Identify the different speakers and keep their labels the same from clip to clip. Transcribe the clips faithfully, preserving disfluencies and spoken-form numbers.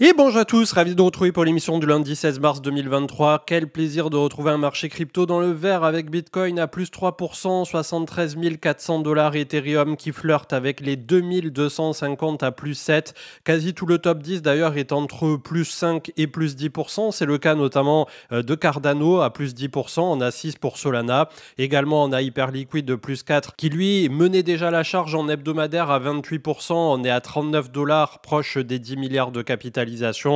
Speaker 1: Et bonjour à tous, ravi de vous retrouver pour l'émission du lundi seize mars deux mille vingt-trois. Quel plaisir de retrouver un marché crypto dans le vert avec Bitcoin à plus trois pour cent, soixante-treize mille quatre cents dollars, Ethereum qui flirte avec les deux mille deux cent cinquante à plus sept. Quasi tout le top dix d'ailleurs est entre plus cinq et plus dix pour cent. C'est le cas notamment de Cardano à plus dix pour cent, on a six pour Solana. Également on a Hyperliquid de plus quatre qui lui menait déjà la charge en hebdomadaire à vingt-huit pour cent. On est à trente-neuf dollars, proche des dix milliards de capitalisation.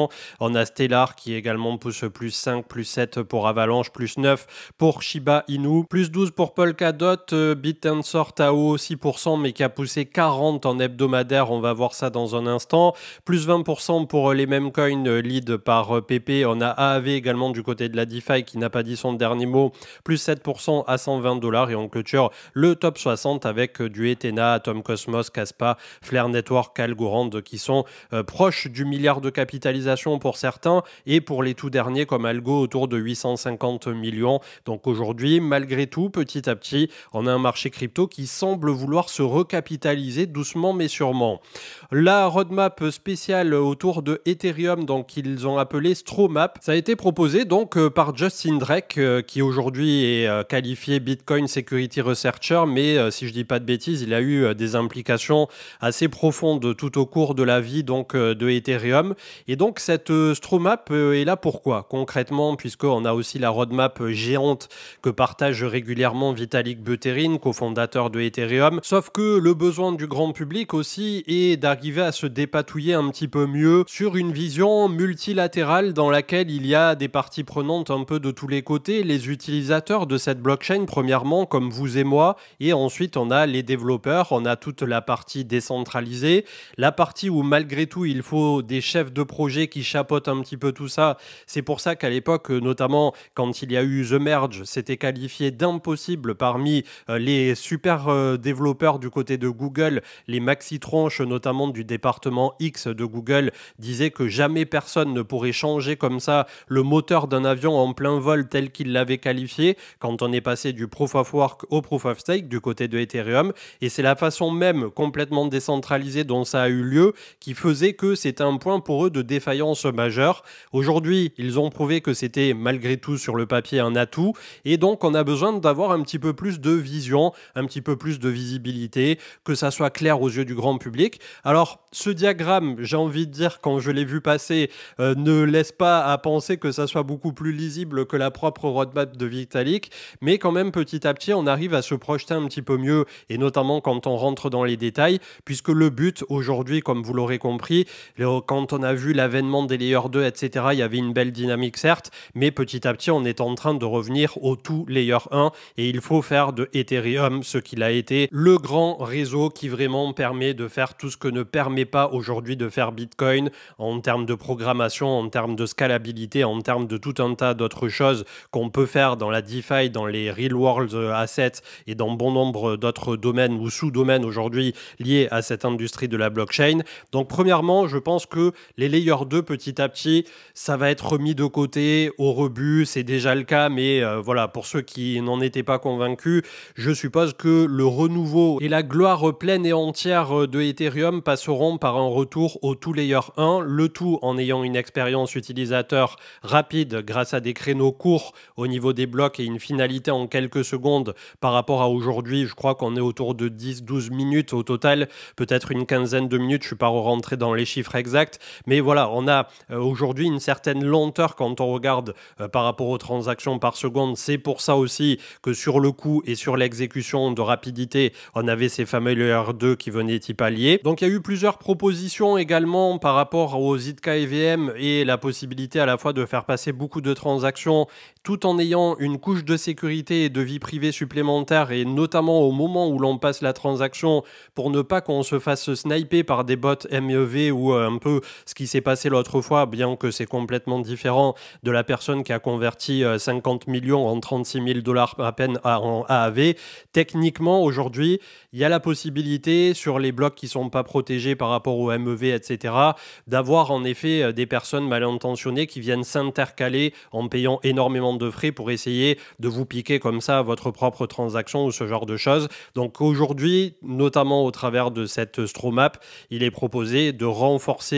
Speaker 1: On a Stellar qui également pousse plus cinq, plus sept pour Avalanche, plus neuf pour Shiba Inu, plus douze pour Polkadot, BitTensor Tao six pour cent mais qui a poussé quarante en hebdomadaire, on va voir ça dans un instant, plus vingt pour cent pour les mêmes coins lead par P P. On a A A V également du côté de la DeFi qui n'a pas dit son dernier mot, plus sept pour cent à cent vingt dollars, et on clôture le top soixante avec du Ethena, Atom Cosmos, Kaspa, Flare Network, Algorand qui sont euh, proches du milliard de capitalisation pour certains, et pour les tout derniers comme Algo autour de huit cent cinquante millions. Donc aujourd'hui, malgré tout, petit à petit, on a un marché crypto qui semble vouloir se recapitaliser doucement mais sûrement. La roadmap spéciale autour de Ethereum, donc qu'ils ont appelé Stromap, ça a été proposé donc par Justin Drake, qui aujourd'hui est qualifié Bitcoin Security Researcher, mais si je dis pas de bêtises, il a eu des implications assez profondes tout au cours de la vie donc de Ethereum. Et donc cette Stromap est là pourquoi concrètement, puisqu'on a aussi la roadmap géante que partage régulièrement Vitalik Buterin, cofondateur de Ethereum, sauf que le besoin du grand public aussi est d'arriver à se dépatouiller un petit peu mieux sur une vision multilatérale dans laquelle il y a des parties prenantes un peu de tous les côtés, les utilisateurs de cette blockchain premièrement comme vous et moi, et ensuite on a les développeurs, on a toute la partie décentralisée, la partie où malgré tout il faut des chefs de projet qui chapeautent un petit peu tout ça. C'est pour ça qu'à l'époque, notamment quand il y a eu The Merge, c'était qualifié d'impossible parmi euh, les super euh, développeurs du côté de Google. Les maxi-tronches, notamment du département X de Google, disaient que jamais personne ne pourrait changer comme ça le moteur d'un avion en plein vol tel qu'il l'avait qualifié quand on est passé du Proof of Work au Proof of Stake du côté de Ethereum. Et c'est la façon même complètement décentralisée dont ça a eu lieu qui faisait que c'était un point pour eux de défaillance majeure. Aujourd'hui, ils ont prouvé que c'était malgré tout sur le papier un atout, et donc on a besoin d'avoir un petit peu plus de vision, un petit peu plus de visibilité, que ça soit clair aux yeux du grand public. Alors ce diagramme, j'ai envie de dire quand je l'ai vu passer, euh, ne laisse pas à penser que ça soit beaucoup plus lisible que la propre roadmap de Vitalik, mais quand même petit à petit on arrive à se projeter un petit peu mieux, et notamment quand on rentre dans les détails, puisque le but aujourd'hui, comme vous l'aurez compris, quand on a vu l'avènement des Layer deux, et cetera, il y avait une belle dynamique certes, mais petit à petit on est en train de revenir au tout Layer un, et il faut faire de Ethereum ce qu'il a été, le grand réseau qui vraiment permet de faire tout ce que ne permet pas aujourd'hui de faire Bitcoin en termes de programmation, en termes de scalabilité, en termes de tout un tas d'autres choses qu'on peut faire dans la DeFi, dans les Real World Assets et dans bon nombre d'autres domaines ou sous-domaines aujourd'hui liés à cette industrie de la blockchain. Donc premièrement, je pense que les Layer deux, petit à petit, ça va être mis de côté au rebut, c'est déjà le cas, mais euh, voilà, pour ceux qui n'en étaient pas convaincus, je suppose que le renouveau et la gloire pleine et entière de Ethereum passeront par un retour au tout Layer un, le tout en ayant une expérience utilisateur rapide grâce à des créneaux courts au niveau des blocs et une finalité en quelques secondes par rapport à aujourd'hui. Je crois qu'on est autour de dix douze minutes au total, peut-être une quinzaine de minutes, je ne suis pas rentré dans les chiffres exacts, mais voilà, on a euh, aujourd'hui une certaine lenteur quand on regarde euh, par rapport aux transactions par seconde. C'est pour ça aussi que sur le coup et sur l'exécution de rapidité, on avait ces fameux Layer deux qui venaient y pallier. Donc il y a eu plusieurs propositions également par rapport aux Z K E V M et la possibilité à la fois de faire passer beaucoup de transactions tout en ayant une couche de sécurité et de vie privée supplémentaire, et notamment au moment où l'on passe la transaction pour ne pas qu'on se fasse sniper par des bots M E V ou euh, un peu ce qui s'est passé l'autre fois, bien que c'est complètement différent de la personne qui a converti euh, cinquante millions en trente-six mille dollars à peine à, en A A V. Techniquement, aujourd'hui, il y a la possibilité sur les blocs qui ne sont pas protégés par rapport au M E V, et cetera, d'avoir en effet des personnes mal intentionnées qui viennent s'intercaler en payant énormément de frais pour essayer de vous piquer comme ça votre propre transaction ou ce genre de choses. Donc aujourd'hui, notamment au travers de cette Stromap, il est proposé de renforcer ce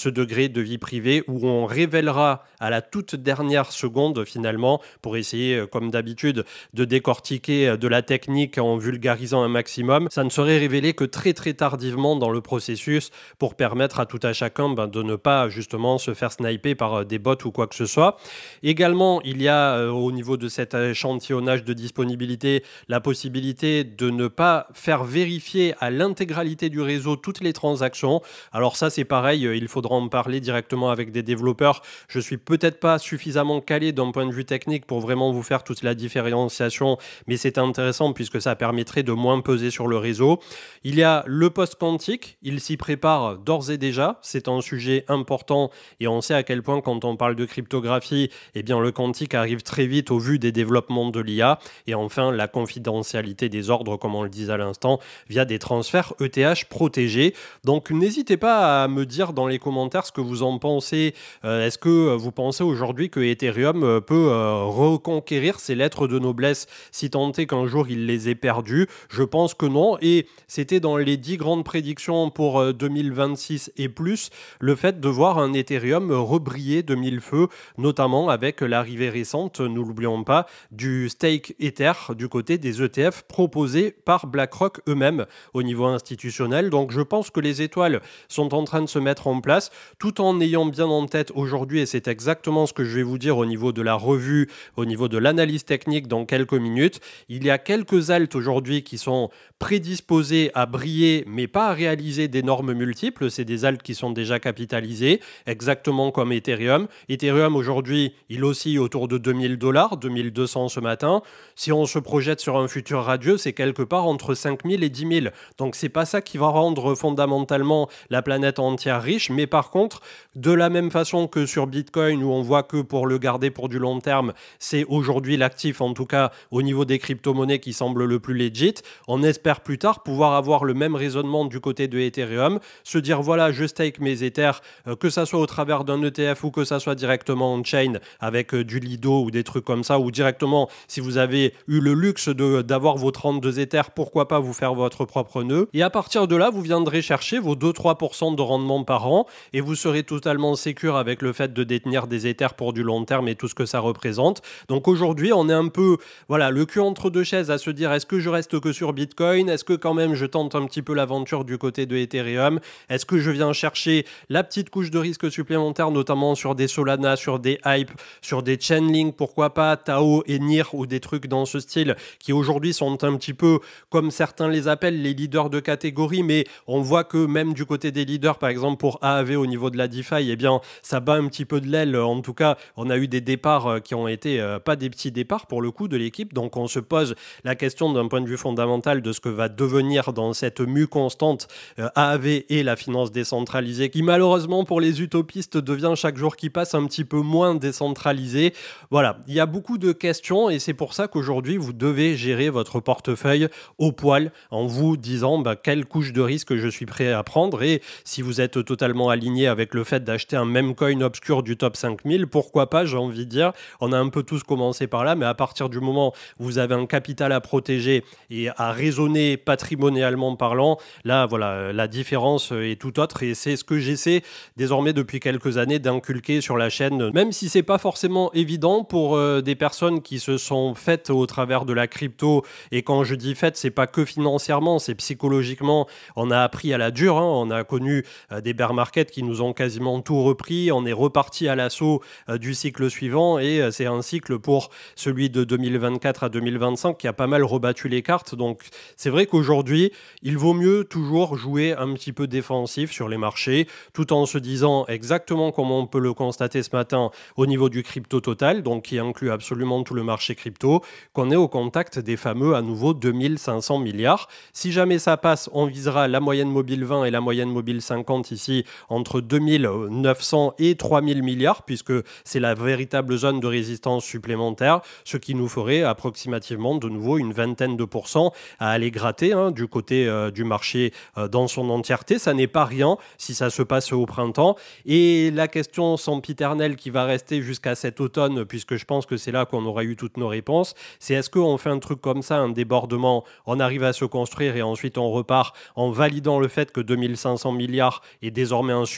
Speaker 1: ce degré de vie privée où on révélera à la toute dernière seconde finalement, pour essayer comme d'habitude de décortiquer de la technique en vulgarisant un maximum, ça ne serait révélé que très très tardivement dans le processus pour permettre à tout à chacun ben, de ne pas justement se faire sniper par des bots ou quoi que ce soit. Également, il y a euh, au niveau de cet échantillonnage de disponibilité la possibilité de ne pas faire vérifier à l'intégralité du réseau toutes les transactions. Alors ça c'est pareil, il faudra en parler directement avec des développeurs. Je suis peut-être pas suffisamment calé d'un point de vue technique pour vraiment vous faire toute la différenciation, mais c'est intéressant puisque ça permettrait de moins peser sur le réseau. Il y a le post-quantique, il s'y prépare d'ores et déjà, c'est un sujet important et on sait à quel point quand on parle de cryptographie, eh bien le quantique arrive très vite au vu des développements de l'I A. Et enfin, la confidentialité des ordres, comme on le disait à l'instant, via des transferts E T H protégés. Donc n'hésitez pas à me dire dans les commentaires ce que vous en pensez. Euh, est-ce que vous pensez aujourd'hui que Ethereum peut euh, reconquérir ses lettres de noblesse si tant est qu'un jour il les ait perdues? Je pense que non. Et c'était dans les dix grandes prédictions pour euh, deux mille vingt-six et plus, le fait de voir un Ethereum rebriller de mille feux, notamment avec l'arrivée récente, nous l'oublions pas, du stake Ether du côté des E T F proposés par BlackRock eux-mêmes au niveau institutionnel. Donc je pense que les étoiles sont en train de se mettre en place, tout en ayant bien en tête aujourd'hui, et c'est exactement ce que je vais vous dire au niveau de la revue, au niveau de l'analyse technique dans quelques minutes, il y a quelques alts aujourd'hui qui sont prédisposés à briller, mais pas à réaliser d'énormes multiples. C'est des alts qui sont déjà capitalisés, exactement comme Ethereum. Ethereum aujourd'hui, il oscille autour de deux mille dollars, deux mille deux cents ce matin. Si on se projette sur un futur radieux, c'est quelque part entre cinq mille et dix mille. Donc c'est pas ça qui va rendre fondamentalement la planète entière riche, mais par contre, de la même façon que sur Bitcoin, où on voit que pour le garder pour du long terme, c'est aujourd'hui l'actif, en tout cas au niveau des crypto-monnaies, qui semble le plus legit, on espère plus tard pouvoir avoir le même raisonnement du côté de Ethereum, se dire voilà, je stake mes Ethers, euh, que ça soit au travers d'un E T F ou que ça soit directement on-chain avec euh, du Lido ou des trucs comme ça, ou directement, si vous avez eu le luxe de, d'avoir vos trente-deux Ethers, pourquoi pas vous faire votre propre nœud. Et à partir de là, vous viendrez chercher vos deux à trois pour cent de rendement par an et vous serez totalement sécure avec le fait de détenir des Ethers pour du long terme et tout ce que ça représente. Donc aujourd'hui, on est un peu, voilà, le cul entre deux chaises à se dire est-ce que je reste que sur Bitcoin? Est-ce que quand même je tente un petit peu l'aventure du côté de Ethereum? Est-ce que je viens chercher la petite couche de risque supplémentaire, notamment sur des Solana, sur des Hype, sur des Chainlink, pourquoi pas, Tao et N I R ou des trucs dans ce style qui aujourd'hui sont un petit peu, comme certains les appellent, les leaders de catégorie, mais on voit que même du côté des leaders, par exemple pour A A V au niveau de la DeFi, eh bien ça bat un petit peu de l'aile. En tout cas, on a eu des départs qui ont été euh, pas des petits départs pour le coup de l'équipe, donc on se pose la question d'un point de vue fondamental de ce que va devenir dans cette mue constante euh, A A V et la finance décentralisée, qui malheureusement pour les utopistes devient chaque jour qui passe un petit peu moins décentralisée. Voilà, il y a beaucoup de questions et c'est pour ça qu'aujourd'hui vous devez gérer votre portefeuille au poil en vous disant bah, quelle couche de risque je suis prêt à prendre, et si vous êtes totalement aligné avec le fait d'acheter un même coin obscur du top cinq mille, pourquoi pas, j'ai envie de dire. On a un peu tous commencé par là, mais à partir du moment où vous avez un capital à protéger et à raisonner patrimonialement parlant, là voilà, la différence est tout autre et c'est ce que j'essaie désormais depuis quelques années d'inculquer sur la chaîne, même si c'est pas forcément évident pour euh, des personnes qui se sont faites au travers de la crypto. Et quand je dis faites, c'est pas que financièrement, c'est psychologiquement. On a appris à la dure, hein. On a connu euh, des bear markets qui nous ont quasiment tout repris, on est reparti à l'assaut euh, du cycle suivant et euh, c'est un cycle pour celui de deux mille vingt-quatre à deux mille vingt-cinq qui a pas mal rebattu les cartes. Donc c'est vrai qu'aujourd'hui il vaut mieux toujours jouer un petit peu défensif sur les marchés, tout en se disant exactement comme on peut le constater ce matin au niveau du crypto total, donc qui inclut absolument tout le marché crypto, qu'on est au contact des fameux à nouveau deux mille cinq cents milliards. Si jamais ça passe, on visera la moyenne mobile vingt et la moyenne mobile cinquante ici entre deux mille neuf cents et trois mille milliards, puisque c'est la véritable zone de résistance supplémentaire, ce qui nous ferait approximativement de nouveau une vingtaine de pourcents à aller gratter hein, du côté euh, du marché euh, dans son entièreté. Ça n'est pas rien si ça se passe au printemps. Et la question sempiternelle qui va rester jusqu'à cet automne, puisque je pense que c'est là qu'on aura eu toutes nos réponses, c'est est-ce qu'on fait un truc comme ça, un débordement, on arrive à se construire et ensuite on repart en validant le fait que deux mille cinq cents milliards est désormais un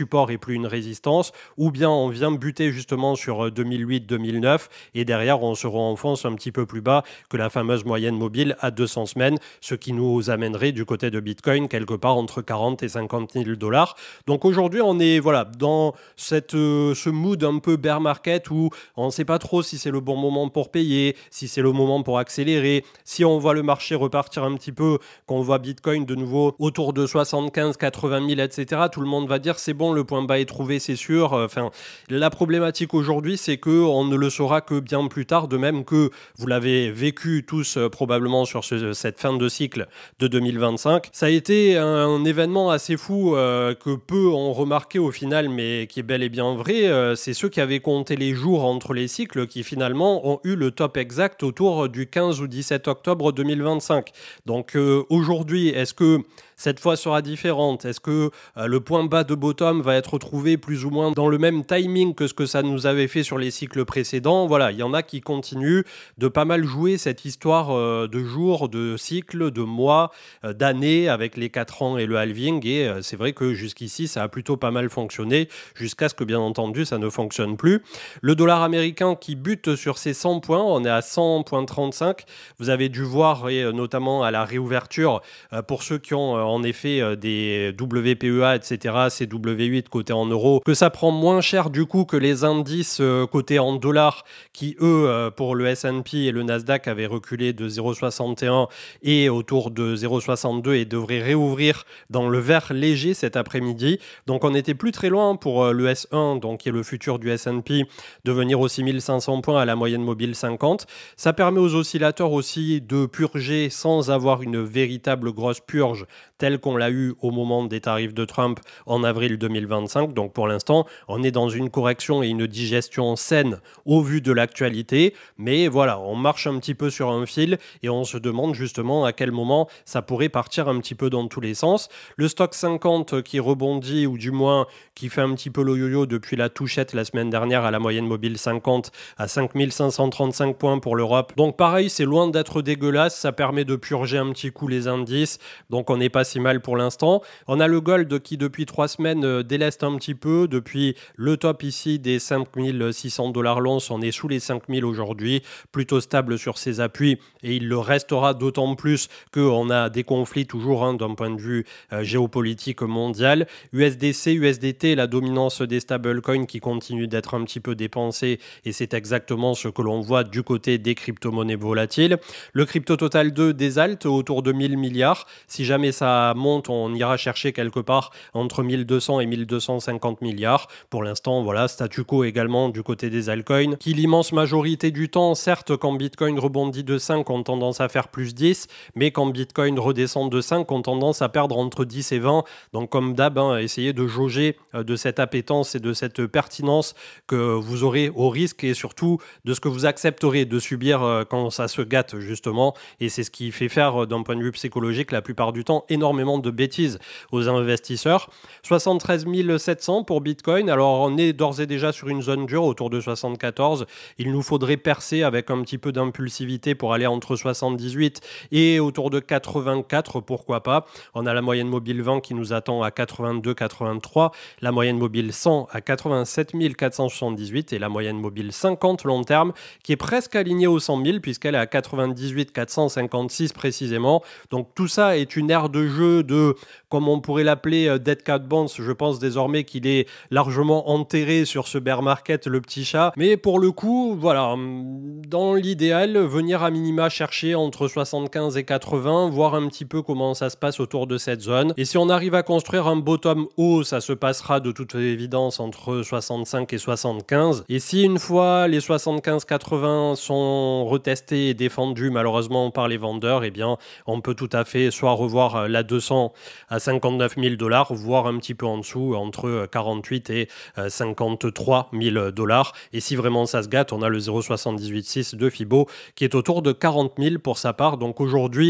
Speaker 1: support et plus une résistance, ou bien on vient buter justement sur deux mille huit deux mille neuf et derrière on se renfonce un petit peu plus bas que la fameuse moyenne mobile à deux cents semaines, ce qui nous amènerait du côté de Bitcoin quelque part entre quarante et cinquante mille dollars. Donc aujourd'hui on est voilà, dans cette, euh, ce mood un peu bear market où on ne sait pas trop si c'est le bon moment pour payer, si c'est le moment pour accélérer, si on voit le marché repartir un petit peu, qu'on voit Bitcoin de nouveau autour de soixante-quinze quatre-vingt mille, et cetera. Tout le monde va dire c'est bon, le point bas est trouvé, c'est sûr. Enfin, la problématique aujourd'hui, c'est qu'on ne le saura que bien plus tard, de même que vous l'avez vécu tous euh, probablement sur ce, cette fin de cycle de deux mille vingt-cinq. Ça a été un, un événement assez fou euh, que peu ont remarqué au final, mais qui est bel et bien vrai. Euh, c'est ceux qui avaient compté les jours entre les cycles qui finalement ont eu le top exact autour du quinze ou dix-sept octobre deux mille vingt-cinq. Donc euh, aujourd'hui, est-ce que cette fois sera différente? Est-ce que euh, le point bas de bottom va être trouvé plus ou moins dans le même timing que ce que ça nous avait fait sur les cycles précédents? Voilà, il y en a qui continuent de pas mal jouer cette histoire euh, de jours, de cycles, de mois, euh, d'années avec les quatre ans et le halving. Et euh, c'est vrai que jusqu'ici, ça a plutôt pas mal fonctionné jusqu'à ce que, bien entendu, ça ne fonctionne plus. Le dollar américain qui bute sur ses cent points, on est à cent virgule trente-cinq. Vous avez dû voir, et euh, notamment à la réouverture, euh, pour ceux qui ont euh, en effet euh, des W P E A, et cetera, C W huit cotés en euros, que ça prend moins cher du coup que les indices euh, cotés en dollars qui, eux, euh, pour le S and P et le Nasdaq, avaient reculé de zéro virgule soixante et un et autour de zéro virgule soixante-deux et devraient réouvrir dans le vert léger cet après-midi. Donc on n'était plus très loin pour euh, le S un, donc qui est le futur du S and P, de venir aux six mille cinq cents points à la moyenne mobile cinquante. Ça permet aux oscillateurs aussi de purger sans avoir une véritable grosse purge telle qu'on l'a eu au moment des tarifs de Trump en avril deux mille vingt-cinq. Donc pour l'instant, on est dans une correction et une digestion saine au vu de l'actualité. Mais voilà, on marche un petit peu sur un fil et on se demande justement à quel moment ça pourrait partir un petit peu dans tous les sens. Le stock cinquante qui rebondit, ou du moins qui fait un petit peu le yo-yo depuis la touchette la semaine dernière à la moyenne mobile cinquante à cinq mille cinq cent trente-cinq points pour l'Europe. Donc pareil, c'est loin d'être dégueulasse, ça permet de purger un petit coup les indices. Donc on n'est pas si mal pour l'instant. On a le gold qui depuis trois semaines euh, déleste un petit peu. Depuis le top ici des cinq mille six cents dollars l'once, on est sous les cinq mille aujourd'hui, plutôt stable sur ses appuis et il le restera d'autant plus qu'on a des conflits toujours hein, d'un point de vue euh, géopolitique mondial. U S D C, U S D T, la dominance des stablecoins qui continue d'être un petit peu dépensée et c'est exactement ce que l'on voit du côté des crypto-monnaies volatiles. Le crypto total deux des alts autour de mille milliards. Si jamais ça monte, on ira chercher quelque part entre mille deux cents et mille deux cent cinquante milliards. Pour l'instant, voilà, statu quo également du côté des altcoins, qui l'immense majorité du temps, certes, quand Bitcoin rebondit de cinq, ont tendance à faire plus dix, mais quand Bitcoin redescend de cinq, ont tendance à perdre entre dix et vingt. Donc comme d'hab, hein, essayez de jauger euh, de cette appétence et de cette pertinence que vous aurez au risque et surtout de ce que vous accepterez de subir euh, quand ça se gâte justement. Et c'est ce qui fait faire, euh, d'un point de vue psychologique, la plupart du temps, énormément de bêtises aux investisseurs. soixante-treize mille sept cents pour Bitcoin. Alors on est d'ores et déjà sur une zone dure autour de soixante-quatorze. Il nous faudrait percer avec un petit peu d'impulsivité pour aller entre soixante-dix-huit et autour de quatre-vingt-quatre, pourquoi pas. On a la moyenne mobile vingt qui nous attend à quatre-vingt-deux quatre-vingt-trois, la moyenne mobile cent à quatre-vingt-sept mille quatre cent soixante-dix-huit et la moyenne mobile cinquante long terme qui est presque alignée aux cent mille puisqu'elle est à quatre-vingt-dix-huit quatre cent cinquante-six précisément. Donc tout ça est une ère de jeu de, comme on pourrait l'appeler, Dead Cat Bounce. Je pense désormais qu'il est largement enterré sur ce bear market, le petit chat. Mais pour le coup, voilà, dans l'idéal, venir à minima chercher entre soixante-quinze et quatre-vingts, voir un petit peu comment ça se passe autour de cette zone. Et si on arrive à construire un bottom haut, ça se passera de toute évidence entre soixante-cinq et soixante-quinze. Et si une fois les soixante-quinze quatre-vingts sont retestés et défendus malheureusement par les vendeurs, eh bien on peut tout à fait soit revoir la deux cents à cinquante-neuf mille dollars, voire un petit peu en dessous, entre quarante-huit et cinquante-trois mille dollars. Et si vraiment ça se gâte, on a le zéro virgule soixante-dix-huit six de Fibo qui est autour de quarante mille pour sa part. Donc aujourd'hui,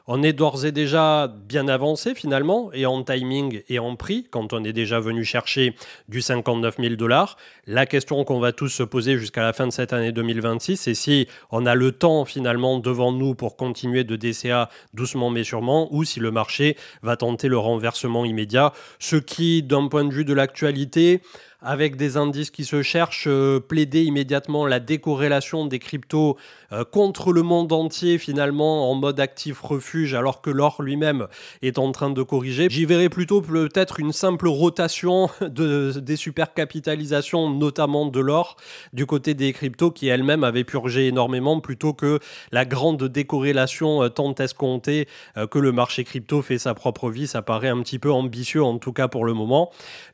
Speaker 1: On est d'ores et déjà bien avancé finalement, et en timing et en prix, quand on est déjà venu chercher du cinquante-neuf mille dollars. La question qu'on va tous se poser jusqu'à la fin de cette année deux mille vingt-six, c'est si on a le temps finalement devant nous pour continuer de D C A doucement mais sûrement, ou si le marché va tenter le renversement immédiat, ce qui, d'un point de vue de l'actualité, avec des indices qui se cherchent, euh, plaider immédiatement la décorrélation des cryptos euh, contre le monde entier finalement en mode actif refuge, alors que l'or lui-même est en train de corriger. J'y verrais plutôt peut-être une simple rotation de, des supercapitalisations, notamment de l'or, du côté des cryptos qui elles-mêmes avaient purgé énormément, plutôt que la grande décorrélation euh, tant escomptée euh, que le marché crypto fait sa propre vie. Ça paraît un petit peu ambitieux en tout cas pour le moment.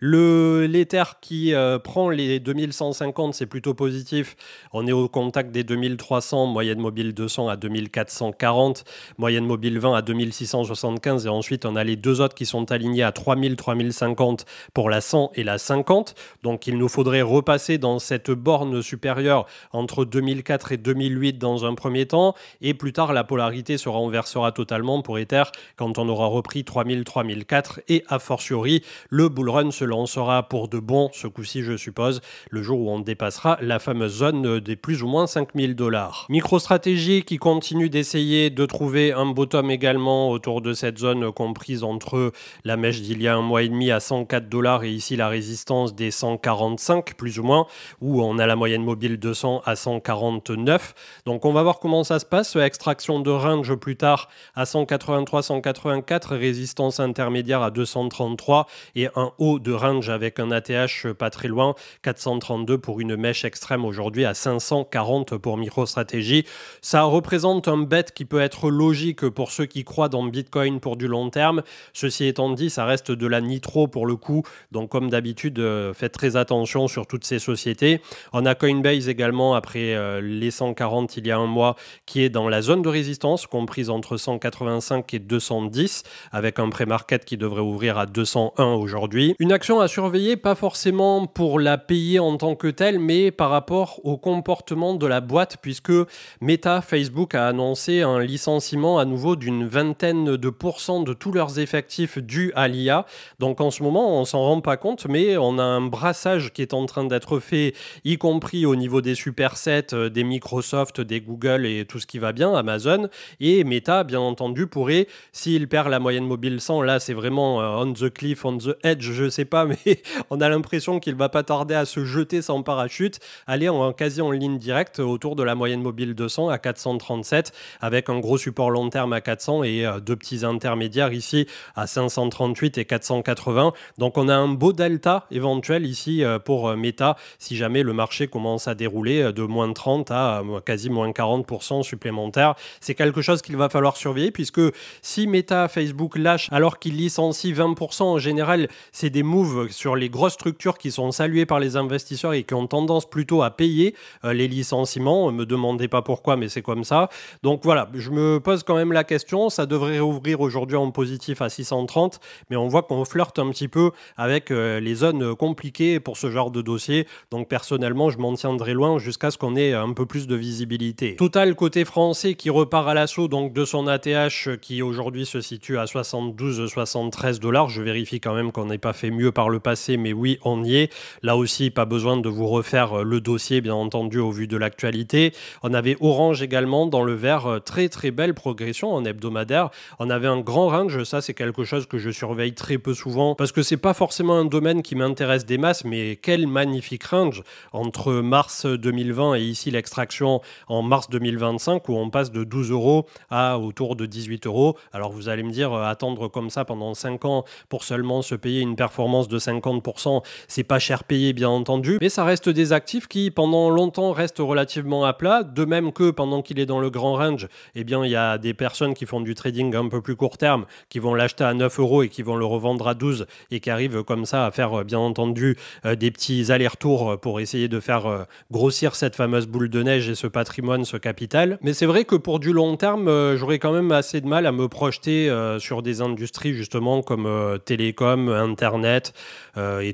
Speaker 1: Le, l'Ether qui Qui euh, prend les deux mille cent cinquante, c'est plutôt positif. On est au contact des deux mille trois cents, moyenne mobile deux cents à deux mille quatre cent quarante, moyenne mobile vingt à deux mille six cent soixante-quinze, et ensuite on a les deux autres qui sont alignés à trois mille, trois mille cinquante pour la cent et la cinquante. Donc il nous faudrait repasser dans cette borne supérieure entre deux mille quatre et deux mille huit dans un premier temps, et plus tard la polarité se renversera totalement pour Ether quand on aura repris trois mille, trois mille quatre, et a fortiori le bullrun se lancera pour de bon ce coup-ci, je suppose, le jour où on dépassera la fameuse zone des plus ou moins cinq mille dollars. MicroStrategy qui continue d'essayer de trouver un bottom également autour de cette zone comprise entre la mèche d'il y a un mois et demi à cent quatre dollars et ici la résistance des cent quarante-cinq plus ou moins, où on a la moyenne mobile deux cents à cent quarante-neuf. Donc on va voir comment ça se passe. Extraction de range plus tard à cent quatre-vingt-trois cent quatre-vingt-quatre, résistance intermédiaire à deux cent trente-trois et un haut de range avec un A T H pas très loin, quatre cent trente-deux pour une mèche extrême aujourd'hui à cinq cent quarante pour MicroStrategy. Ça représente un bet qui peut être logique pour ceux qui croient dans Bitcoin pour du long terme. Ceci étant dit, ça reste de la nitro pour le coup. Donc comme d'habitude, euh, faites très attention sur toutes ces sociétés. On a Coinbase également après euh, les cent quarante il y a un mois qui est dans la zone de résistance comprise entre cent quatre-vingt-cinq et deux cent dix avec un pré-market qui devrait ouvrir à deux cent un aujourd'hui. Une action à surveiller, pas forcément pour la payer en tant que telle, mais par rapport au comportement de la boîte, puisque Meta, Facebook a annoncé un licenciement à nouveau d'une vingtaine de pourcents de tous leurs effectifs dus à l'I A. Donc en ce moment, on s'en rend pas compte, mais on a un brassage qui est en train d'être fait, y compris au niveau des supersets, des Microsoft, des Google et tout ce qui va bien, Amazon. Et Meta, bien entendu, pourrait, s'il perd la moyenne mobile cent, là c'est vraiment on the cliff, on the edge, je sais pas, mais on a l'impression qu'il va pas tarder à se jeter sans parachute, aller en quasi en ligne directe autour de la moyenne mobile deux cents à quatre cent trente-sept, avec un gros support long terme à quatre cents et euh, deux petits intermédiaires ici à cinq cent trente-huit et quatre cent quatre-vingts. Donc on a un beau delta éventuel ici euh, pour euh, Meta si jamais le marché commence à dérouler euh, de moins trente à euh, quasi moins quarante pour cent supplémentaires. C'est quelque chose qu'il va falloir surveiller, puisque si Meta, Facebook lâche alors qu'il licencie vingt pour cent, en général c'est des moves sur les grosses structures qui sont salués par les investisseurs et qui ont tendance plutôt à payer euh, les licenciements. Me demandez pas pourquoi, mais c'est comme ça. Donc voilà, je me pose quand même la question. Ça devrait rouvrir aujourd'hui en positif à six cent trente, mais on voit qu'on flirte un petit peu avec euh, les zones compliquées pour ce genre de dossier. Donc personnellement, je m'en tiendrai loin jusqu'à ce qu'on ait un peu plus de visibilité. Total, côté français, qui repart à l'assaut donc de son A T H qui aujourd'hui se situe à soixante-douze soixante-treize dollars. Je vérifie quand même qu'on n'ait pas fait mieux par le passé, mais oui, on y est. Là aussi, pas besoin de vous refaire le dossier, bien entendu, au vu de l'actualité. On avait Orange également dans le vert, très très belle progression en hebdomadaire. On avait un grand range, ça c'est quelque chose que je surveille très peu souvent, parce que c'est pas forcément un domaine qui m'intéresse des masses, mais quel magnifique range entre mars deux mille vingt et ici l'extraction en mars deux mille vingt-cinq, où on passe de douze euros à autour de dix-huit euros. Alors vous allez me dire, attendre comme ça pendant cinq ans pour seulement se payer une performance de cinquante pour cent, c'est pas cher payé bien entendu, mais ça reste des actifs qui pendant longtemps restent relativement à plat, de même que pendant qu'il est dans le grand range, eh bien il y a des personnes qui font du trading un peu plus court terme, qui vont l'acheter à neuf euros et qui vont le revendre à douze et qui arrivent comme ça à faire bien entendu euh, des petits allers-retours pour essayer de faire euh, grossir cette fameuse boule de neige et ce patrimoine, ce capital. Mais c'est vrai que pour du long terme, euh, j'aurais quand même assez de mal à me projeter euh, sur des industries justement comme euh, télécom, internet euh, et tout ce qui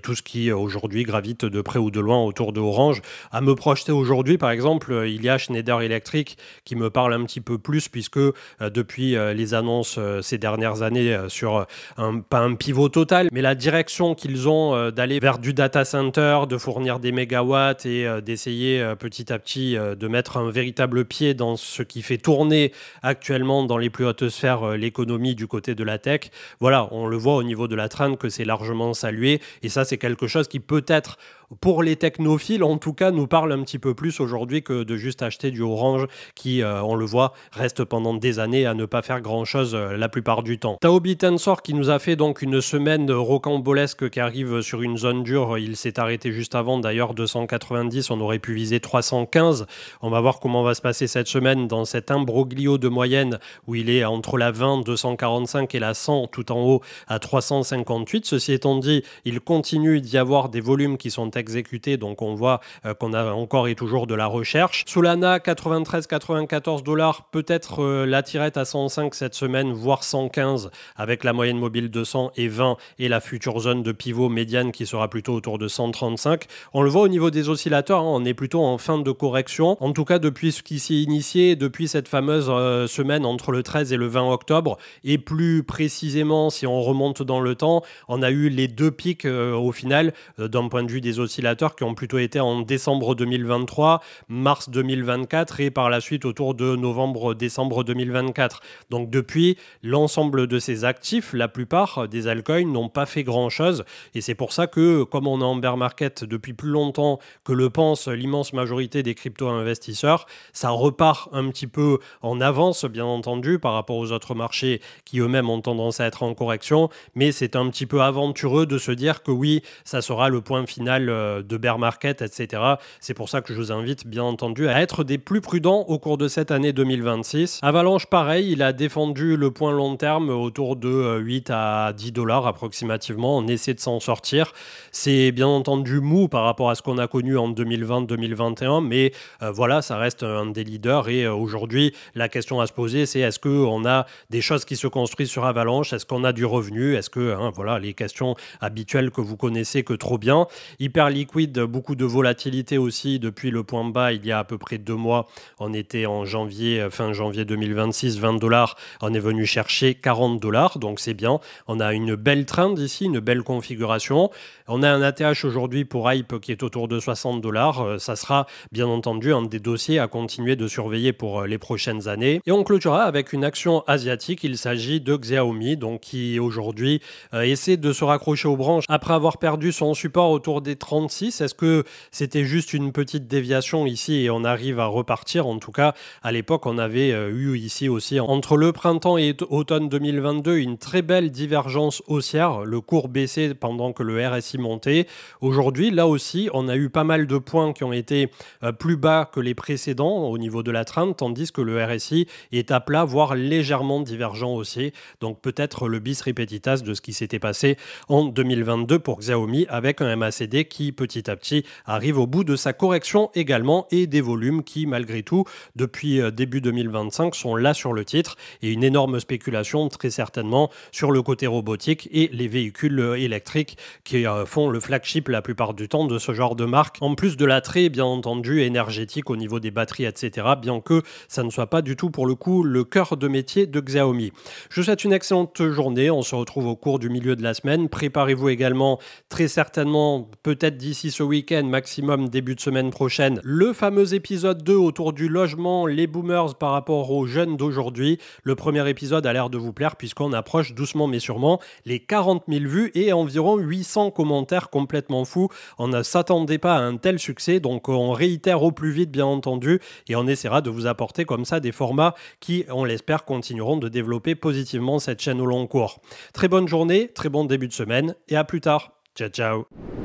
Speaker 1: qui aujourd'hui gravitent de près ou de loin autour de Orange. À me projeter aujourd'hui, par exemple, il y a Schneider Electric qui me parle un petit peu plus puisque euh, depuis euh, les annonces euh, ces dernières années euh, sur un, pas un pivot total, mais la direction qu'ils ont euh, d'aller vers du data center, de fournir des mégawatts et euh, d'essayer euh, petit à petit euh, de mettre un véritable pied dans ce qui fait tourner actuellement dans les plus hautes sphères euh, l'économie du côté de la tech. Voilà, on le voit au niveau de la trend que c'est largement salué et ça c'est quelque chose qui peut-être pour les technophiles en tout cas nous parle un petit peu plus aujourd'hui que de juste acheter du Orange qui euh, on le voit reste pendant des années à ne pas faire grand chose euh, la plupart du temps. Taobi Tensor qui nous a fait donc une semaine rocambolesque qui arrive sur une zone dure, il s'est arrêté juste avant d'ailleurs deux cent quatre-vingt-dix, on aurait pu viser trois cent quinze. On va voir comment va se passer cette semaine dans cet imbroglio de moyenne où il est entre la vingt, deux cent quarante-cinq et la cent tout en haut à trois cent cinquante-huit. Ceci étant dit, il continue d'y avoir des volumes qui sont exécutés, donc on voit euh, qu'on a encore et toujours de la recherche. Solana quatre-vingt-treize quatre-vingt-quatorze dollars, peut-être euh, la tirette à cent cinq cette semaine, voire cent quinze avec la moyenne mobile deux cents et vingt et la future zone de pivot médiane qui sera plutôt autour de cent trente-cinq. On le voit au niveau des oscillateurs, hein, on est plutôt en fin de correction. En tout cas, depuis ce qui s'est initié, depuis cette fameuse euh, semaine entre le treize et le vingt octobre, et plus précisément, si on remonte dans le temps, on a eu les deux pics euh, au final, euh, d'un point de vue des oscillateurs, qui ont plutôt été en décembre deux mille vingt-trois, mars deux mille vingt-quatre et par la suite autour de novembre-décembre deux mille vingt-quatre. Donc depuis, l'ensemble de ces actifs, la plupart des altcoins n'ont pas fait grand-chose, et c'est pour ça que, comme on est en bear market depuis plus longtemps que le pense l'immense majorité des crypto-investisseurs, ça repart un petit peu en avance, bien entendu, par rapport aux autres marchés qui eux-mêmes ont tendance à être en correction, mais c'est un petit peu aventureux de se dire que oui, ça sera le point final de bear market, et cetera. C'est pour ça que je vous invite, bien entendu, à être des plus prudents au cours de cette année deux mille vingt-six. Avalanche, pareil, il a défendu le point long terme autour de huit à dix dollars approximativement. On essaie de s'en sortir. C'est bien entendu mou par rapport à ce qu'on a connu en deux mille vingt deux mille vingt et un, mais euh, voilà, ça reste un des leaders et euh, aujourd'hui, la question à se poser, c'est est-ce qu'on a des choses qui se construisent sur Avalanche? Est-ce qu'on a du revenu? Est-ce que, hein, voilà, les questions habituelles que vous connaissez que trop bien. Hyper liquide, beaucoup de volatilité aussi depuis le point bas il y a à peu près deux mois. On était en janvier, fin janvier deux mille vingt-six, vingt dollars. On est venu chercher quarante dollars, donc c'est bien. On a une belle trend ici, une belle configuration. On a un A T H aujourd'hui pour Hype qui est autour de soixante dollars. Ça sera bien entendu un des dossiers à continuer de surveiller pour les prochaines années. Et on clôturera avec une action asiatique. Il s'agit de Xiaomi, donc qui aujourd'hui euh, essaie de se raccrocher aux branches après avoir perdu son support autour des trente-six. Est-ce que c'était juste une petite déviation ici et on arrive à repartir? En tout cas, à l'époque, on avait euh, eu ici aussi, entre le printemps et automne deux mille vingt-deux, une très belle divergence haussière. Le cours baissait pendant que le R S I montait. Aujourd'hui, là aussi, on a eu pas mal de points qui ont été euh, plus bas que les précédents au niveau de la trend, tandis que le R S I est à plat, voire légèrement divergent haussier. Donc peut-être le bis repetitas de ce qui s'était passé en deux mille vingt-deux pour Xiaomi avec un M A C D qui petit à petit arrive au bout de sa correction également et des volumes qui malgré tout depuis début deux mille vingt-cinq sont là sur le titre et une énorme spéculation très certainement sur le côté robotique et les véhicules électriques qui euh, font le flagship la plupart du temps de ce genre de marque, en plus de l'attrait bien entendu énergétique au niveau des batteries, et cetera, bien que ça ne soit pas du tout pour le coup le cœur de métier de Xiaomi. Je vous souhaite une excellente journée, on se retrouve au cours du milieu de la semaine. Préparez-vous également très certainement, peut-être d'ici ce week-end, maximum début de semaine prochaine, le fameux épisode deux autour du logement, les boomers par rapport aux jeunes d'aujourd'hui. Le premier épisode a l'air de vous plaire puisqu'on approche doucement mais sûrement les quarante mille vues et environ huit cents commentaires complètement fous. On ne s'attendait pas à un tel succès, donc on réitère au plus vite bien entendu et on essaiera de vous apporter comme ça des formats qui, on l'espère, continueront de développer positivement cette chaîne au long cours. Très bonne journée, très bon début de semaine et à plus tard. Ciao ciao.